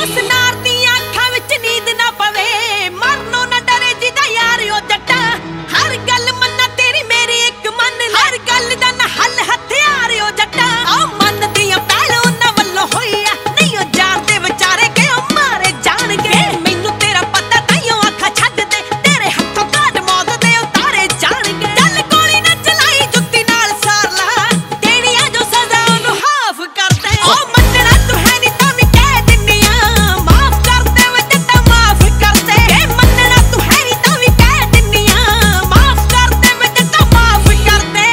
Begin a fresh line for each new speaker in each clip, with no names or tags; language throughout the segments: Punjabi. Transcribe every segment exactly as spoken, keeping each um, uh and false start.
ਉਸ ਨਾਰ ਦੀਆਂ ਅੱਖਾਂ ਵਿੱਚ ਨੀਂਦ ਨਾ ਪਵੇ, ਮਰਨੋਂ ਨਾ ਡਰੇ ਜਿਹਦਾ ਯਾਰ ਉਹ ਜੱਟਾ। ਹਰ ਗੱਲ ਮੰਨਾ ਤੇਰੀ ਮੇਰੀ ਇੱਕ ਮੰਨ ਲੈ, ਹਰ ਗੱਲ ਦਾ ਨਾ ਹੱਲ ਹਥਿਆਰ ਉਹ ਜੱਟਾ। ਆ ਮਨ ਦੀਆਂ ਪਹਿਲ ਉਹਨਾਂ ਵੱਲੋਂ ਹੋਈ ਆ, ਨਹੀਂ ਉਹ ਜਾਣਦੇ ਵਿਚਾਰੇ ਕਿ ਉਹ ਮਾਰੇ ਜਾਣਗੇ। ਮੈਨੂੰ ਤੇਰਾ ਪਤਾ ਤਾਈਓ ਅੱਖਾਂ ਛੱਡ ਦੇ, ਤੇਰੇ ਹੱਥੋਂ ਕਾਟ ਮੌਤ ਦੇ ਉਤਾਰੇ ਜਾਣਗੇ। ਚੱਲ ਗੋਲੀ ਨਾ ਚਲਾਈ ਜੁੱਤੀ ਨਾਲ ਸਾਰ ਲਾ, ਦੇਣੀ ਆ ਜੋ ਸਜ਼ਾ ਉਹਨੂੰ ਹਾਫ ਕਰ ਦੇ। ਉਹ ਮੰਨਣਾ ਤੂੰ ਹੈ ਨੀ ਤਾਂ ਵੀ ਕਹਿ ਦਿੰਨੀ ਆ, ਮਾਫ ਕਰ ਦੇ ਵੇ ਜੱਟਾ ਮਾਫ ਕਰ ਦੇ। ਇਹ ਮੰਨਣਾ ਤੂੰ ਹੈ ਨੀ ਤਾਂ ਵੀ ਕਹਿ ਦਿੰਨੀ ਆ, ਮਾਫ ਕਰ ਦੇ ਵੇ ਜੱਟਾ ਮਾਫ ਕਰ ਦੇ।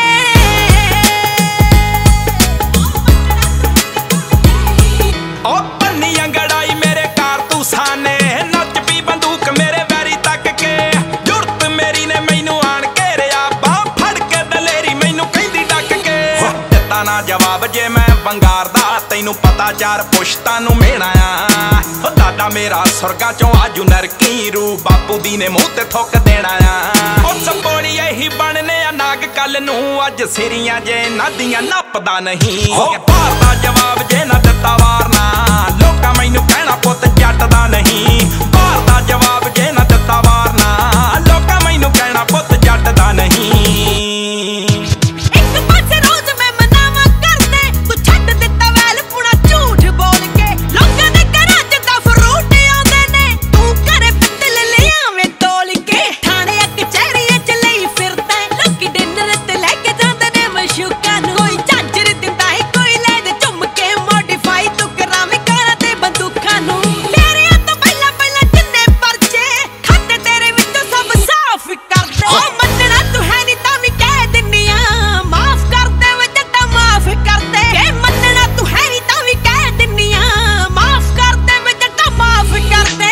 ਉਹ ਪੰਨੀ ਅੰਗੜਾਈ ਮੇਰੇ ਕਾਰਤੂਸਾਂ ਨੇ, ਨੱਚ ਪੀ ਬੰਦੂਕ ਮੇਰੇ ਵੈਰੀ ਤੱਕ ਕੇ। ਜੁਰਤ ਮੇਰੀ ਨੇ ਮੈਨੂੰ ਆਣ ਘੇਰਿਆ, ਬਾਹ ਫੜ ਕੇ ਦਲੇਰੀ ਮੈਨੂੰ ਕਹਿੰਦੀ ਡੱਕ ਕੇ। ਦਿੱਤਾ ਨਾ ਜਵਾਬ ਜੇ ਮੈਂ ਵੰਗਾਰ ਦਾ, ਤੈਨੂੰ ਪਤਾ ਚਾਰ ਪੁਸ਼ਤਾਂ ਨੂੰ ਮੇਣਾ ਆ। ਉਹ ਦਾਦਾ ਮੇਰਾ ਸੁਰਗਾਂ ਚੋਂ ਆਜੂ ਨਰਕੀ ਰੂ, ਬਾਪੂ ਦੀ ਨੇ ਮੂੰਹ ਤੇ ਥੁੱਕ ਦੇਣਾ ਆ। ਉਹ ਸਪੋੜੀ ਇਹੀ ਬਣਨੇ ਆ ਨਾਗ ਕੱਲ ਨੂੰ, ਅੱਜ ਸਿਰੀਆਂ ਜੇ ਨਾਦੀਆਂ ਨੱਪਦਾ ਨਹੀਂ। ਭਾਰ ਦਾ ਜਵਾਬ ਜੇ ਨਾ ਦਿੱਤਾ ਵਾਰਨਾ, ਲੋਕਾਂ ਮੈਨੂੰ ਕਹਿਣਾ ਪੁੱਤ ਜੱਟ ਦਾ ਨਹੀਂ। ਭਾਰ ਦਾ ਜਵਾਬ ਜੇ ਨਾ ਦਿੱਤਾ ਵਾਰਨਾ, ਲੋਕਾਂ ਮੈਨੂੰ ਕਹਿਣਾ ਪੁੱਤ ਜੱਟ ਦਾ ਨਹੀਂ।
ਇੱਕ ਪਾਸੇ ਰੋਜ਼ ਮੈਂ ਮਨਾਵਾ ਕਰਦੇ, ਤੂੰ ਛੱਡ ਦਿੱਤਾ ਵੈਲ ਪੁਣਾ ਝੂਠ ਬੋਲ ਕੇ। ਲੋਕਾਂ ਦੇ ਘਰਾਂ 'ਚ ਤਾਂ ਫਰੂਟ ਆਉਂਦੇ ਨੇ, ਤੂੰ ਘਰੇ ਪਿੱਤਲ ਲਿਆਵੇਂ ਤੋਲ ਕੇ। ਥਾਣੇ ਕਚਹਿਰੀਆਂ 'ਚ ਲਈ ਫਿਰਦਾ, ਲੋਕੀ ਡਿਨਰ ਤੇ ਲੈ ਕੇ ਜਾਂਦੇ ਨੇ ਮਸ਼ੂਕਾਂ ਨੂੰ। ਕੋਈ ਝਾਂਜਰ ਦਿੰਦਾ ਏ ਕੋਈ ਲੈ ਦੇ ਝੁੰਮ ਕੇ, ਮੋਡੀਫਾਈ ਤੂੰ ਕਰਾਵੇਂ ਕਾਰਾਂ ਤੇ ਬੰਦੂਕਾਂ ਨੂੰ। ਤੇਰਿਆਂ ਤੋਂ ਪਹਿਲਾਂ ਪਹਿਲਾਂ ਜਿੰਨੇ ਪਰਚੇ ਖਾਤੇ ਤੇਰੇ ਵਿੱਚੋਂ ਸਭ ਸਾਫ਼ ਕਰ ਦੇ। ਉਹ ਮੰਨਣਾ ਤੂੰ ਹੈ ਨੀ ਤਾਂ ਵੀ ਕਹਿ ਦਿੰਨੀ ਆ, ਮਾਫ ਕਰ ਦੇ ਵੇ ਜੱਟਾ ਮਾਫ ਕਰ ਦੇ। ਇਹ ਮੰਨਣਾ ਤੂੰ ਹੈ ਨੀ ਤਾਂ ਵੀ ਕਹਿ ਦਿੰਨੀ ਆ, ਮਾਫ ਕਰ ਦੇ ਵੇ ਜੱਟਾ ਮਾਫ ਕਰ ਦੇ।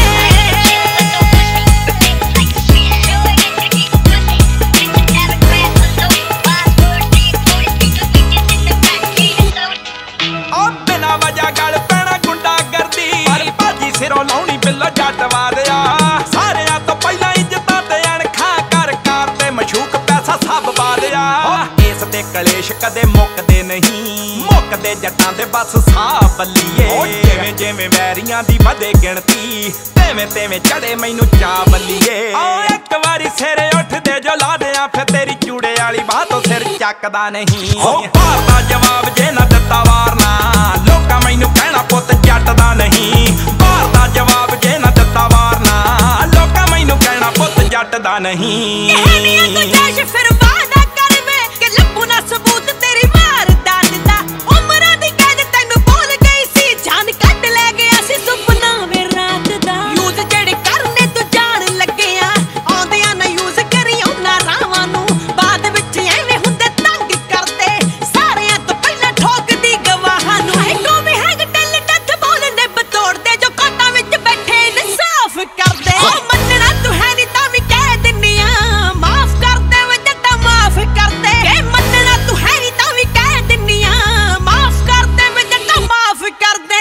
ਉਹ ਬਿਨਾਂ ਵਜ੍ਹਾ ਗੱਲ ਪੈਣਾ ਗੁੰਡਾ ਕਰਦੀ, ਪਰ ਭਾਜੀ ਸਿਰੋਂ ਲਾਉਣੀ ਬਿੱਲੋ ਜੱਟ ਵਾਦਿਆ। ਸਾਰਿਆਂ ਤੋਂ ਪਹਿਲਾਂ ਇੱਜ਼ਤਾਂ ਤੇ ਅਣਖਾਂ ਕਰ ਕਾਰ ਤੇ ਮਸ਼ੂਕ ਪੈਸਾ ਸਭ ਵਾਦਿਆ। ਇਸ ਤੇ ਕਲੇਸ਼ ਕਦੇ ਮੁੱਕਦੇ ਨਹੀਂ, ਮੁੱਕਦੇ ਜੱਟਾਂ ਦੇ ਬਸ ਸਾਹ ਬੱਲੀਏ। ਜਿਵੇਂ ਜਿਵੇਂ ਵੈਰੀਆਂ ਦੀ ਵਧੇ ਗਿਣਤੀ, ਤੇਵੇਂ ਤੇਵੇਂ ਚੜੇ ਮੈਨੂੰ ਚਾਹ ਬੱਲੀਏ। ਆ ਇੱਕ ਵਾਰੀ ਸਿਰੇ ਉੱਠਦੇ ਜੋ ਲਾਦਿਆਂ, ਫਿਰ ਤੇਰੀ ਚੂੜੇ ਵਾਲੀ ਬਾਹ ਤੋਂ ਸਿਰ ਚੱਕਦਾ ਨਹੀਂ। ਭਾਰ ਦਾ ਜਵਾਬ ਜੇ ਨਾ ਦਿੱਤਾ ਵਾਰਨਾ, ਲੋਕਾਂ ਮੈਨੂੰ ਕਹਿਣਾ ਪੁੱਤ ਜੱਟ ਦਾ ਨਹੀਂ। ਭਾਰ ਦਾ ਜਵਾਬ ਜੇ ਨਾ ਦਿੱਤਾ ਵਾਰਨਾ, ਲੋਕਾਂ ਮੈਨੂੰ ਕਹਿਣਾ ਪੁੱਤ ਜੱਟ ਦਾ ਨਹੀਂ।
ਕਹਿਣੀਆਂ ਗੁੰਜਾਇਸ਼ ਫਿਰ ਵਾਅਦਾ ਕਰ ਵੇ, ਕਿ ਲੱਭੂ ਨਾ ਸਬੂਤ ਤੇਰੀ ਵਾਰਦਾਤ ਦਾ। ਉਮਰਾਂ ਦੀ ਕੈਦ ਤੈਨੂੰ ਭੁੱਲ ਗਈ ਸੀ, ਜਾਨ ਕੱਢ ਲੈ ਗਿਆ ਸੀ ਸੁਪਨਾ ਵੇ ਰਾਤ ਦਾ। ਯੂਜ਼ ਜਿਹੜੇ ਕਰਨੇ ਤੂੰ ਜਾਣ ਲੱਗਿਆ, ਆਉਂਦਿਆਂ ਨਾ ਯੂਜ਼ ਕਰੀ ਉਹਨਾਂ ਰਾਵਾਂ ਨੂੰ। ਬਾਅਦ ਵਿੱਚ ਐਵੇਂ ਹੁੰਦੇ ਤੰਗ ਕਰਦੇ, ਸਾਰਿਆਂ ਤੋਂ ਪਹਿਲਾਂ ਠੋਕਦੀ ਗਵਾਹਾਂ ਨੂੰ। ਹੈ ਕੋਈ ਹੈਗ ਟੱਲ ਟੱਥ ਬੋਲਦੇ ਬਤੋੜਦੇ, ਜੋ ਕੋਟਾਂ ਵਿੱਚ ਬੈਠੇ ਇਨਸਾਫ ਕਰਦੇ। ਉਹ ਮੰਨਣਾ ਤੂੰ ਹੈ ਨੀ ਤਾਂ ਵੀ ਕਹਿ ਦਿੰਨੀ ਆ, ਮਾਫ ਕਰ ਦੇ ਵੇ ਜੱਟਾ ਮਾਫ ਕਰ ਦੇ। ਇਹ ਮੰਨਣਾ ਤੂੰ ਹੈ ਨੀ ਤਾਂ ਵੀ ਕਹਿ ਦਿੰਨੀ ਆ, ਮਾਫ ਕਰ ਦੇ ਵੇ ਜੱਟਾ ਮਾਫ ਕਰ ਦੇ।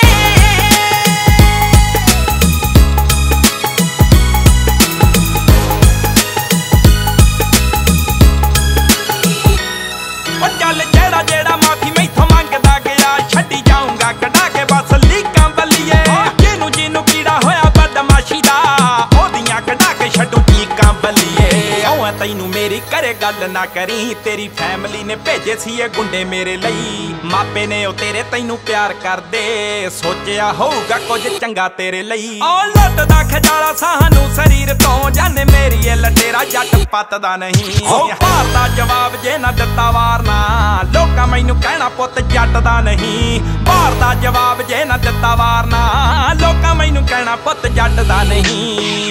ਉਹ ਚੱਲ ਜਿਹੜਾ ਜਿਹੜਾ ਮਾਫੀ ਮੈਥੋਂ ਮੰਗਦਾ ਗਿਆ, ਛੱਡੀ ਜਾਊਂਗਾ ਕਢਾ ਕੇ ਬਸ ਲੀਕਾਂ ਬੱਲੀਏ। ਜਿਹਨੂੰ ਜਿਹਨੂੰ ਕੀੜਾ ਹੋਇਆ ਬਦਮਾਸ਼ੀ ਦਾ, ਉਹਦੀਆਂ ਕਢਾ ਕੇ ਛੱਡੂ ਲੀਕਾਂ ਬੱਲੀਏ। ਓਏ ਤੈਨੂੰ ਮੇਰੀ ਘਰੇ ਗੱਲ ਨਾ ਕਰੀ, ਤੇਰੀ ਫੈਮਿਲੀ ਨੇ ਭੇਜੇ ਸੀ ਇਹ ਗੁੰਡੇ ਮੇਰੇ ਲਈ। ਮਾਪੇ ਨੇ ਉਹ ਤੇਰੇ ਤੈਨੂੰ ਪਿਆਰ ਕਰਦੇ, ਸੋਚਿਆ ਹੋਊਗਾ ਕੁਝ ਚੰਗਾ ਤੇਰੇ ਲਈ। ਉਹ ਲੁੱਟਦਾ ਖਜਾਲਾ ਸਾਨੂੰ ਸਰੀਰ ਤੋਂ, ਜਾਨੇ ਮੇਰੀ ਇਹ ਲਟੇਰਾ ਜੱਟ ਪੱਤਦਾ ਨਹੀਂ। ਭਾਰ ਦਾ ਜਵਾਬ ਜੇ ਨਾ ਦਿੱਤਾ ਵਾਰਨਾ, ਲੋਕਾਂ ਮੈਨੂੰ ਕਹਿਣਾ ਪੁੱਤ ਜੱਟ ਦਾ ਨਹੀਂ। ਭਾਰ ਦਾ ਜਵਾਬ ਜੇ ਨਾ ਦਿੱਤਾ ਵਾਰਨਾ, ਲੋਕਾਂ ਮੈਨੂੰ ਕਹਿਣਾ ਪੁੱਤ ਜੱਟ ਦਾ ਨਹੀਂ।